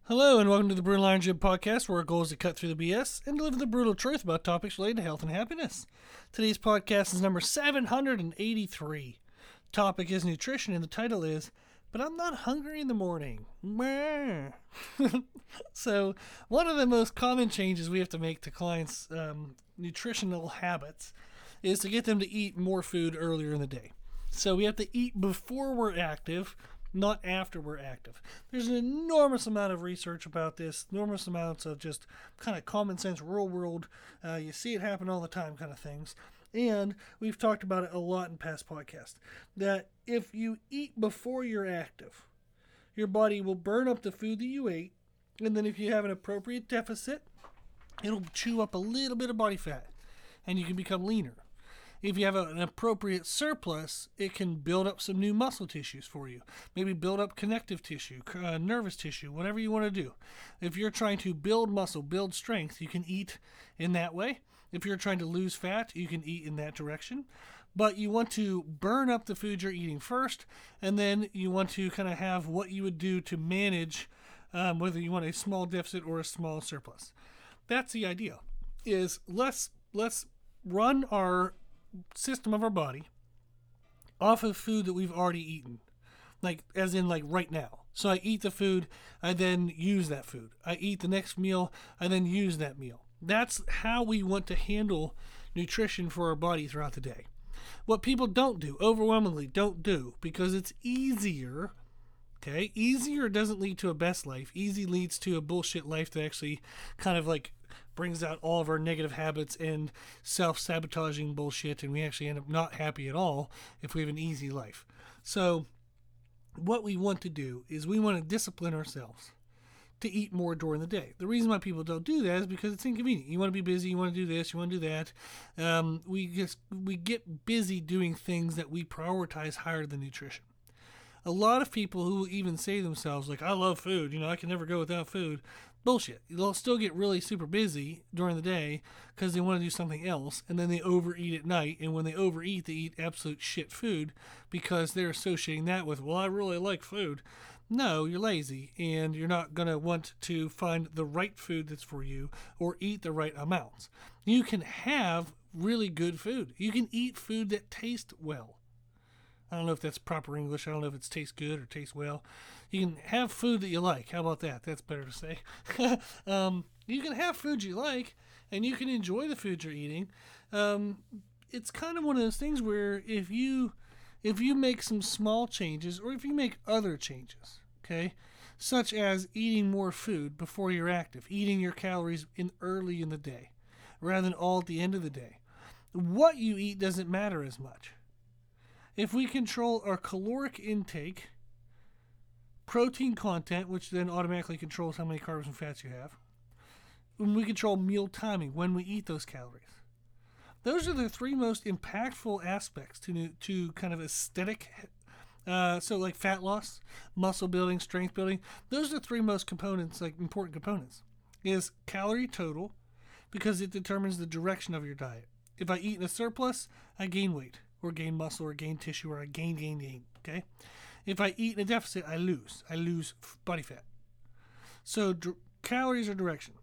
Hello and welcome to the Brutal Iron Gym podcast, where our goal is to cut through the BS and deliver the brutal truth about topics related to health and happiness. Today's podcast is number 783. Topic is nutrition, and the title is, "But I'm not hungry in the morning." So, one of the most common changes we have to make to clients' nutritional habits is to get them to eat more food earlier in the day. So we have to eat before we're active, not after we're active. There's an enormous amount of research about this, enormous amounts of just kind of common sense, real world, you see it happen all the time kind of things. And we've talked about it a lot in past podcasts, that if you eat before you're active, your body will burn up the food that you ate, and then if you have an appropriate deficit, it'll chew up a little bit of body fat, and you can become leaner. If you have an appropriate surplus, it can build up some new muscle tissues for you. Maybe build up connective tissue, nervous tissue, whatever you want to do. If you're trying to build muscle, build strength, you can eat in that way. If you're trying to lose fat, you can eat in that direction. But you want to burn up the food you're eating first, and then you want to kind of have what you would do to manage whether you want a small deficit or a small surplus. That's the idea. Is let's run our system of our body off of food that we've already eaten, like as in like right now. So I eat the food, I then use that food. I eat the next meal, I then use that meal. That's how we want to handle nutrition for our body throughout the day. What people don't do, overwhelmingly don't do, because it's easier. Okay, easier doesn't lead to a best life. Easy leads to a bullshit life that actually kind of like brings out all of our negative habits and self-sabotaging bullshit, and we actually end up not happy at all if we have an easy life. So what we want to do is we want to discipline ourselves to eat more during the day. The reason why people don't do that is because it's inconvenient. You want to be busy, you want to do this, you want to do that. We get busy doing things that we prioritize higher than nutrition. A lot of people who even say to themselves, like, I love food, I can never go without food. Bullshit. They'll still get really super busy during the day because they want to do something else, and then they overeat at night, and when they overeat, they eat absolute shit food because they're associating that with, well, I really like food. No, you're lazy, and you're not going to want to find the right food that's for you or eat the right amounts. You can have really good food. You can eat food that tastes well. I don't know if that's proper English. I don't know if it tastes good or tastes well. You can have food that you like. How about that? That's better to say. You can have food you like, and you can enjoy the food you're eating. It's kind of one of those things where if you make some small changes, or if you make other changes, okay, such as eating more food before you're active, eating your calories early in the day, rather than all at the end of the day, what you eat doesn't matter as much. If we control our caloric intake, protein content, which then automatically controls how many carbs and fats you have, when we control meal timing, when we eat those calories, those are the three most impactful aspects to kind of aesthetic. So like fat loss, muscle building, strength building, those are the three most important components. Is calorie total, because it determines the direction of your diet. If I eat in a surplus, I gain weight, or gain muscle, or gain tissue, or I gain, okay? If I eat in a deficit, I lose body fat. So calories are direction.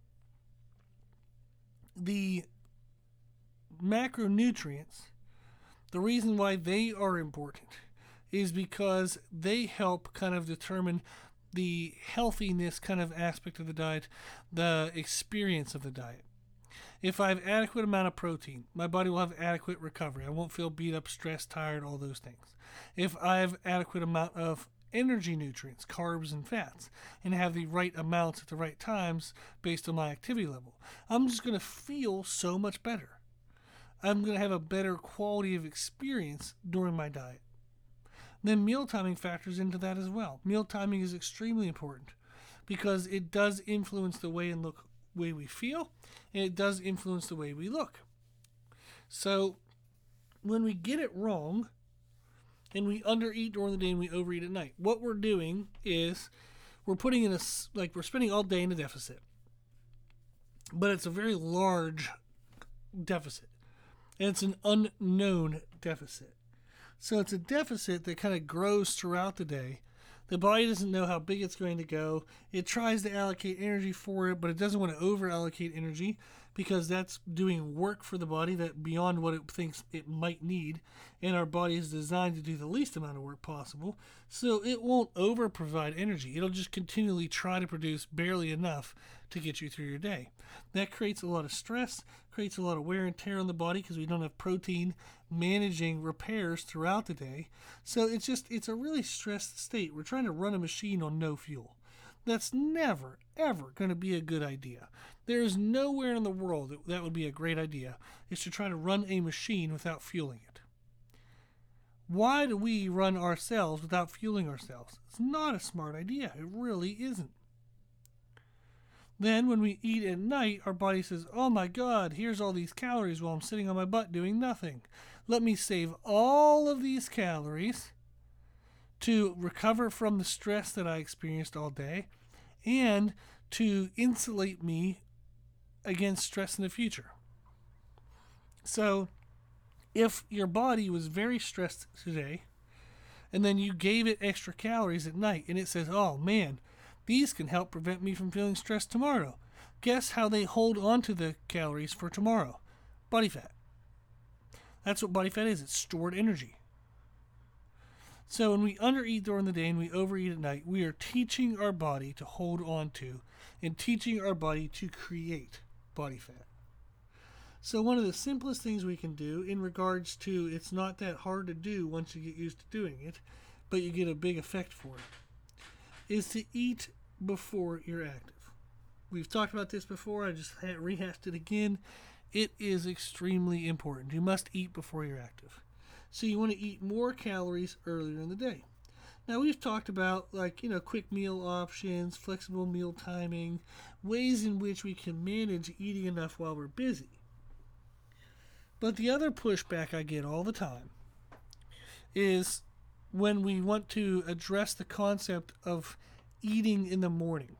The macronutrients, the reason why they are important is because they help kind of determine the healthiness kind of aspect of the diet, the experience of the diet. If I have adequate amount of protein, my body will have adequate recovery. I won't feel beat up, stressed, tired, all those things. If I have adequate amount of energy nutrients, carbs and fats, and have the right amounts at the right times based on my activity level, I'm just going to feel so much better. I'm going to have a better quality of experience during my diet. Then meal timing factors into that as well. Meal timing is extremely important because it does influence the way we feel, and it does influence the way we look. So when we get it wrong and we undereat during the day and we overeat at night, what we're doing is we're we're spending all day in a deficit, but it's a very large deficit, and it's an unknown deficit. So it's a deficit that kind of grows throughout the day The body doesn't know how big it's going to go. It tries to allocate energy for it, but it doesn't want to over allocate energy because that's doing work for the body that beyond what it thinks it might need. And our body is designed to do the least amount of work possible. So it won't over provide energy. It'll just continually try to produce barely enough to get you through your day. That creates a lot of stress, creates a lot of wear and tear on the body because we don't have protein managing repairs throughout the day. So it's a really stressed state. We're trying to run a machine on no fuel. That's never, ever going to be a good idea. There is nowhere in the world that would be a great idea, is to try to run a machine without fueling it. Why do we run ourselves without fueling ourselves? It's not a smart idea. It really isn't. Then when we eat at night, our body says, oh my God, here's all these calories while I'm sitting on my butt doing nothing. Let me save all of these calories to recover from the stress that I experienced all day and to insulate me against stress in the future. So if your body was very stressed today and then you gave it extra calories at night and it says, oh man, these can help prevent me from feeling stressed tomorrow. Guess how they hold on to the calories for tomorrow? Body fat. That's what body fat is. It's stored energy. So when we undereat during the day and we overeat at night, we are teaching our body to hold on to and teaching our body to create body fat. So one of the simplest things we can do in regards to, it's not that hard to do once you get used to doing it, but you get a big effect for it, is to eat before you're active. We've talked about this before. I just rehashed it again. It is extremely important. You must eat before you're active. So you want to eat more calories earlier in the day. Now we've talked about quick meal options, flexible meal timing, ways in which we can manage eating enough while we're busy. But the other pushback I get all the time is when we want to address the concept of eating in the morning.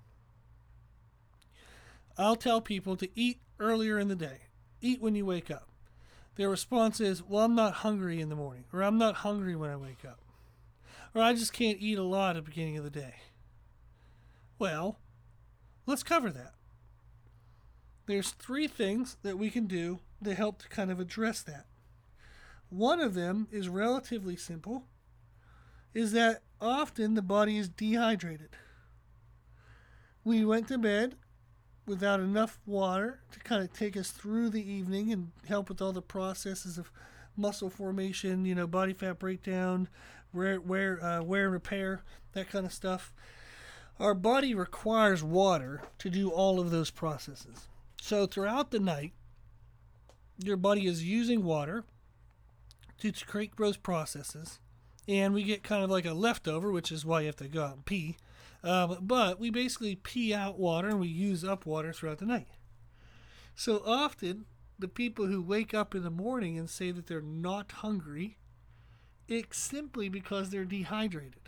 I'll tell people to eat earlier in the day. Eat when you wake up. Their response is, well, I'm not hungry in the morning, or I'm not hungry when I wake up, or I just can't eat a lot at the beginning of the day. Well, let's cover that. There's 3 things that we can do to help to kind of address that. One of them is relatively simple, is that often the body is dehydrated. We went to bed without enough water to kind of take us through the evening and help with all the processes of muscle formation, body fat breakdown, wear and repair, that kind of stuff. Our body requires water to do all of those processes. So throughout the night, your body is using water to create those processes, and we get kind of like a leftover, which is why you have to go out and pee. But we basically pee out water and we use up water throughout the night. So often, the people who wake up in the morning and say that they're not hungry, it's simply because they're dehydrated.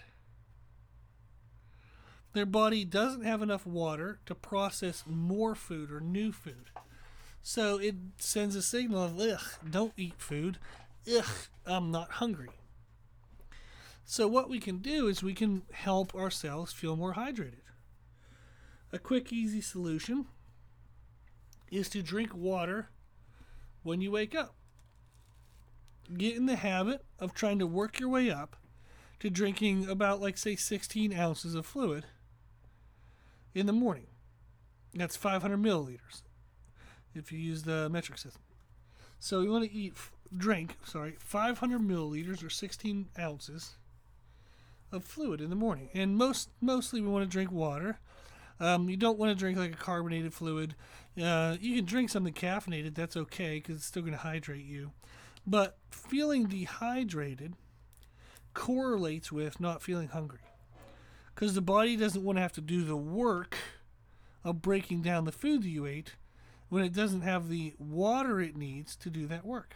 Their body doesn't have enough water to process more food or new food. So it sends a signal of, ugh, don't eat food. Ugh, I'm not hungry. So what we can do is we can help ourselves feel more hydrated. A quick, easy solution is to drink water when you wake up. Get in the habit of trying to work your way up to drinking about, 16 ounces of fluid in the morning. That's 500 milliliters if you use the metric system. So you want to drink 500 milliliters or 16 ounces of fluid in the morning. And mostly we want to drink water. You don't want to drink like a carbonated fluid. You can drink something caffeinated. That's okay because it's still going to hydrate you. But feeling dehydrated correlates with not feeling hungry because the body doesn't want to have to do the work of breaking down the food that you ate when it doesn't have the water it needs to do that work.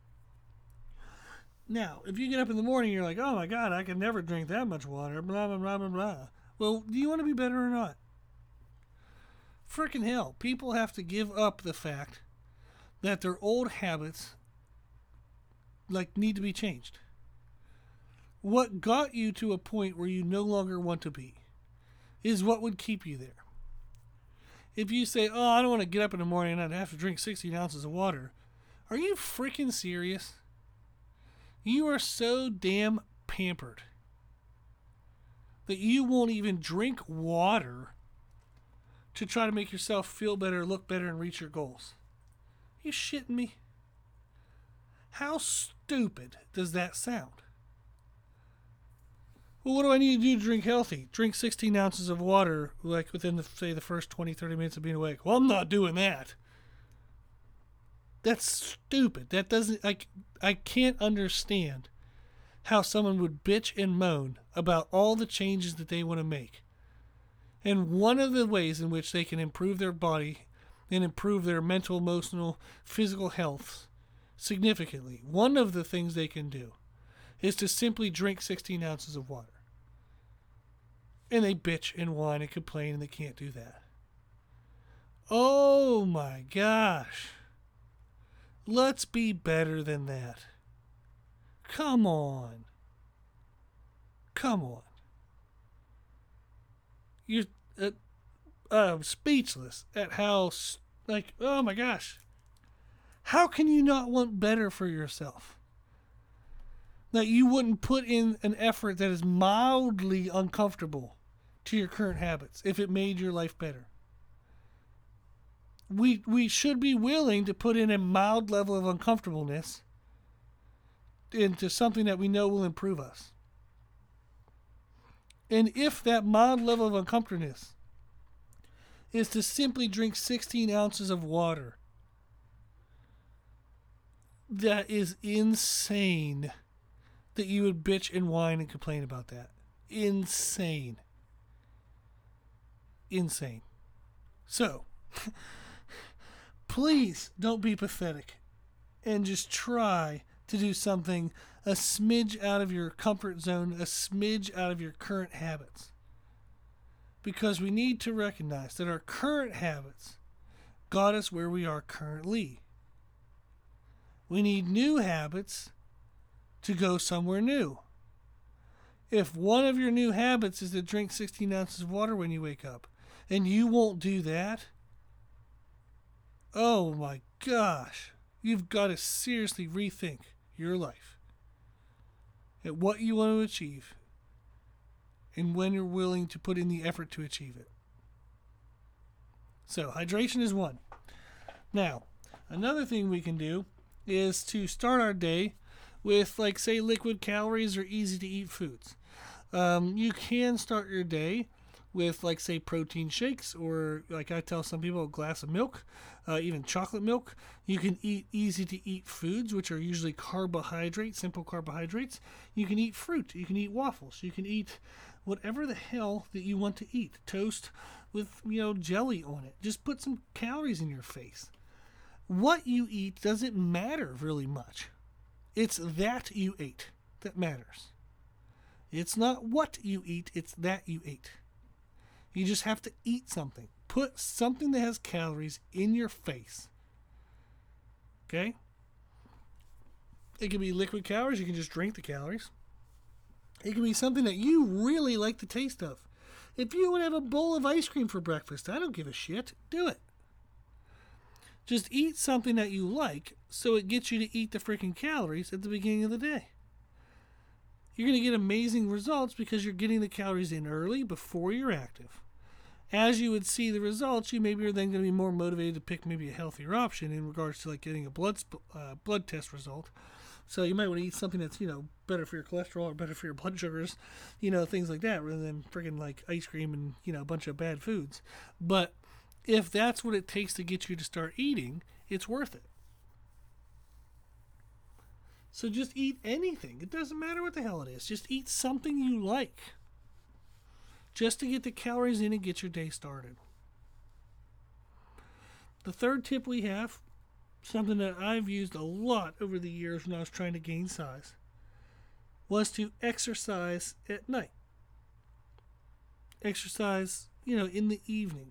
Now, if you get up in the morning, you're like, oh my God, I can never drink that much water, blah, blah, blah, blah, blah. Well, do you want to be better or not? Frickin' hell, people have to give up the fact that their old habits, need to be changed. what got you to a point where you no longer want to be is what would keep you there. If you say, oh, I don't want to get up in the morning and I'd have to drink 16 ounces of water, are you freaking serious? You are so damn pampered that you won't even drink water to try to make yourself feel better, look better, and reach your goals. You shitting me? How stupid does that sound? Well, what do I need to do to drink healthy? Drink 16 ounces of water, like within, the first 20, 30 minutes of being awake. Well, I'm not doing that. That's stupid. That doesn't, I can't understand how someone would bitch and moan about all the changes that they want to make. And one of the ways in which they can improve their body and improve their mental, emotional, physical health significantly, one of the things they can do is to simply drink 16 ounces of water. And they bitch and whine and complain and they can't do that. Oh my gosh. Let's be better than that. Come on. Come on. You're speechless at how, oh my gosh. How can you not want better for yourself? That you wouldn't put in an effort that is mildly uncomfortable to your current habits if it made your life better. We should be willing to put in a mild level of uncomfortableness into something that we know will improve us. And if that mild level of uncomfortableness is to simply drink 16 ounces of water, that is insane that you would bitch and whine and complain about that. Insane. Insane. So, please don't be pathetic and just try to do something a smidge out of your comfort zone, a smidge out of your current habits. Because we need to recognize that our current habits got us where we are currently. We need new habits to go somewhere new. If one of your new habits is to drink 16 ounces of water when you wake up, and you won't do that, oh my gosh, you've got to seriously rethink your life at what you want to achieve and when you're willing to put in the effort to achieve it. So, hydration is one. Now, another thing we can do is to start our day with, like, say, liquid calories or easy to eat foods. You can start your day with, like, say, protein shakes, or, like I tell some people, a glass of milk, even chocolate milk. You can eat easy to eat foods, which are usually carbohydrates, simple carbohydrates. You can eat fruit. You can eat waffles. You can eat whatever the hell that you want to eat. Toast with, jelly on it. Just put some calories in your face. What you eat doesn't matter really much. It's that you ate that matters. It's not what you eat, it's that you ate. You just have to eat something. Put something that has calories in your face. Okay? It can be liquid calories. You can just drink the calories. It can be something that you really like the taste of. If you would have a bowl of ice cream for breakfast, I don't give a shit. Do it. Just eat something that you like so it gets you to eat the freaking calories at the beginning of the day. You're going to get amazing results because you're getting the calories in early before you're active. As you would see the results, you maybe are then going to be more motivated to pick maybe a healthier option in regards to, like, getting a blood test result. So you might want to eat something that's, better for your cholesterol or better for your blood sugars, things like that, rather than freaking like ice cream and, a bunch of bad foods. But if that's what it takes to get you to start eating, it's worth it. So just eat anything. It doesn't matter what the hell it is. Just eat something you like. Just to get the calories in and get your day started. The third tip we have, something that I've used a lot over the years when I was trying to gain size, was to exercise at night. Exercise, in the evening.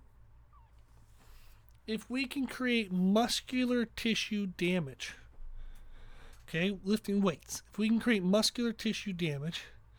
If we can create muscular tissue damage, okay, lifting weights, if we can create muscular tissue damage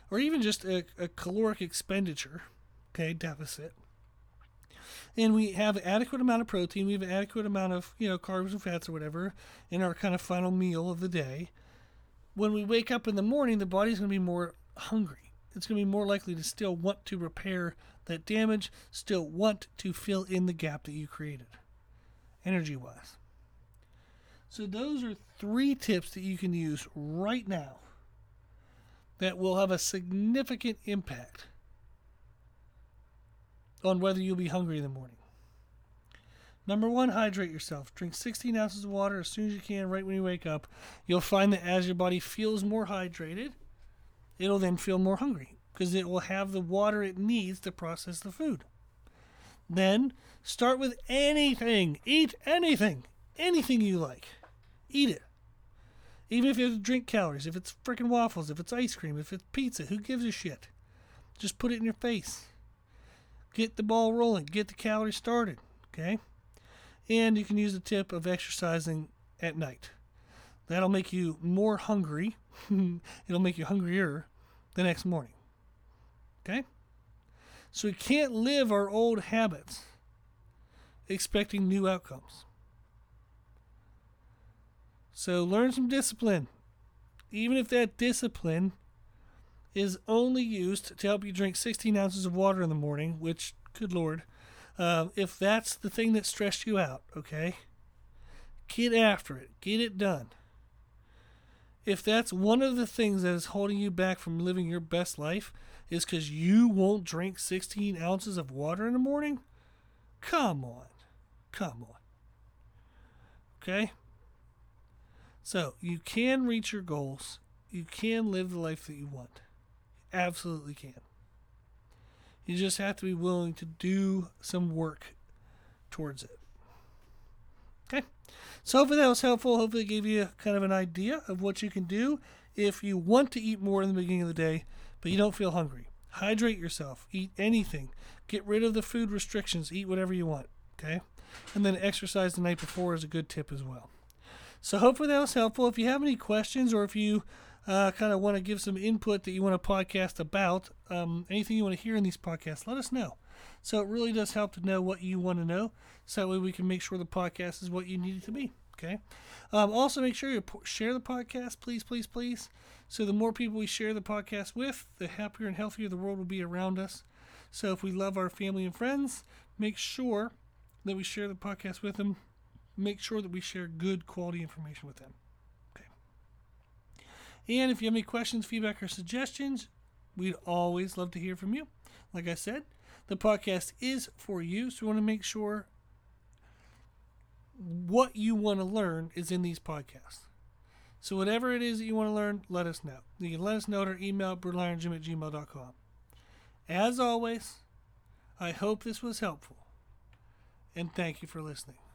or even just a caloric expenditure, okay, deficit, and we have an adequate amount of protein, we have an adequate amount of, carbs and fats or whatever in our kind of final meal of the day, when we wake up in the morning, the body's going to be more hungry. It's going to be more likely to still want to repair that damage, still want to fill in the gap that you created, energy-wise. So those are 3 tips that you can use right now that will have a significant impact on whether you'll be hungry in the morning. Number 1, hydrate yourself. Drink 16 ounces of water as soon as you can, right when you wake up. You'll find that as your body feels more hydrated, it'll then feel more hungry because it will have the water it needs to process the food. Then start with anything. Eat anything. Anything you like. Eat it. Even if you have to drink calories, if it's freaking waffles, if it's ice cream, if it's pizza, who gives a shit? Just put it in your face. Get the ball rolling. Get the calories started. Okay? And you can use the tip of exercising at night. That'll make you more hungry. It'll make you hungrier the next morning. Okay? So we can't live our old habits expecting new outcomes. So learn some discipline. Even if that discipline is only used to help you drink 16 ounces of water in the morning, which, good Lord, if that's the thing that stressed you out, okay? Get after it. Get it done. If that's one of the things that is holding you back from living your best life is because you won't drink 16 ounces of water in the morning, come on. Come on. Okay? So, you can reach your goals. You can live the life that you want. You absolutely can. You just have to be willing to do some work towards it. Okay? So hopefully that was helpful. Hopefully it gave you kind of an idea of what you can do if you want to eat more in the beginning of the day, but you don't feel hungry. Hydrate yourself. Eat anything. Get rid of the food restrictions. Eat whatever you want. Okay? And then exercise the night before is a good tip as well. So hopefully that was helpful. If you have any questions or if you kind of want to give some input that you want a podcast about, anything you want to hear in these podcasts, let us know. So it really does help to know what you want to know, so that way we can make sure the podcast is what you need it to be. Okay. Also, make sure you share the podcast, please, please, please. So the more people we share the podcast with, the happier and healthier the world will be around us. So if we love our family and friends, make sure that we share the podcast with them. Make sure that we share good quality information with them. Okay. And if you have any questions, feedback, or suggestions, we'd always love to hear from you. Like I said, the podcast is for you, so we want to make sure what you want to learn is in these podcasts. So whatever it is that you want to learn, let us know. You can let us know at our email, brutalirongym@gmail.com. As always, I hope this was helpful, and thank you for listening.